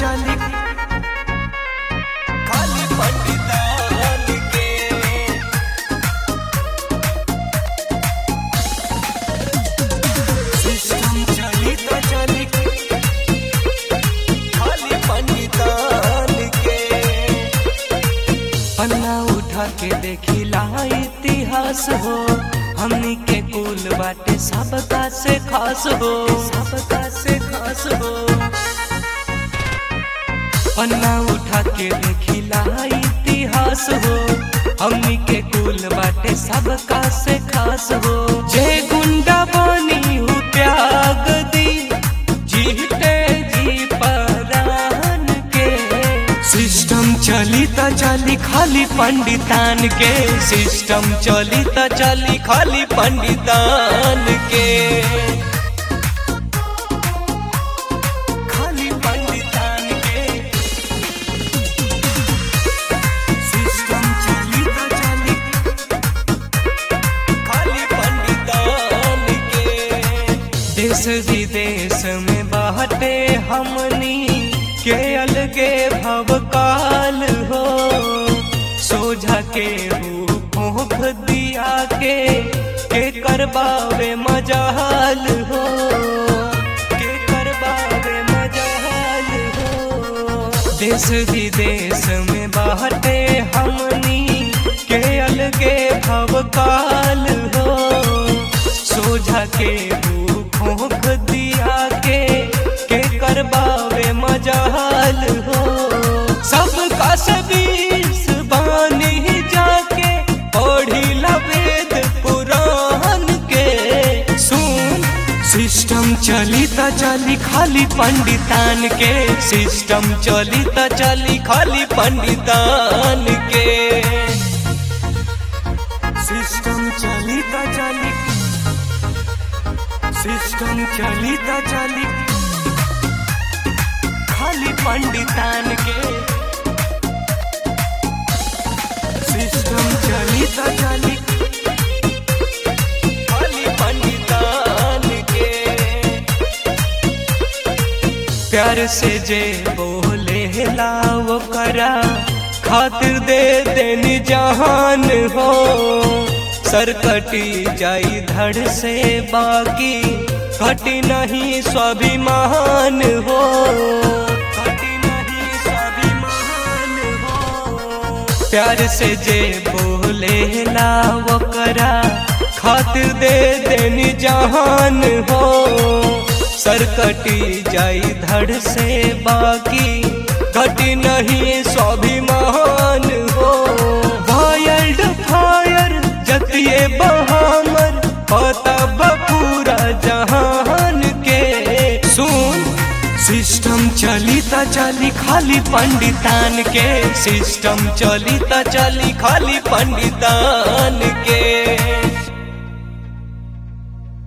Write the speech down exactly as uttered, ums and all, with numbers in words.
चली खाली पंडितान के सिस्टम चली तो चली खाली पंडितान के पन्ना उठा के देखिला इतिहास हो हमनी के कुल बाटे सबका से खास हो सबका से खास हो पन्ना उठा के देखिला इतिहास हो हमनी के कुल बाटे सबका से खास हो जे गुंडा बनी हूँ त्याग दी जीते जी परान के सिस्टम चली त चली खाली पंडितान के सिस्टम चली त चली खाली पंडितान के खाली पंडितान के सिस्टम चली त चली खाली पंडितान के देश विदेश में बाटे हमनी के अलगे भवकाल हो सोझा के भूख दिया के के करबावे मजाल हो के करबावे मजाल हो देश विदेश में बाटे हमनी के अलगे भवकाल हो सोझा के भूख दिया के के करबावे मजाल हो सबका सबीस बानी जाके पढ़ी ला वेद पुराण के सुन सिस्टम चली त चली खाली पंडितान के सिस्टम चली त चली खाली पंडितान के सिस्टम चली त चली सिस्टम चली त चली खाली पंडितान के सिस्टम चली त चली खाली पंडितान के प्यार से जे बोले लाओ करा खातिर दे देनी जहान हो सर कटी जाई धड़ से बाकी कटी नहीं स्वाभिमान हो कटी नहीं स्वाभिमान हो प्यार से जे बोले लाओ करा खातिर दे देनी जहान हो सर कटी जाई धड़ से बाकी कटी नहीं स्वाभिमान हो वाइल्ड फायर जतिए बहामर पता पूरा जहान के सुन सिस्टम चली त चली खाली पंडितान के सिस्टम चली त चली खाली पंडितान के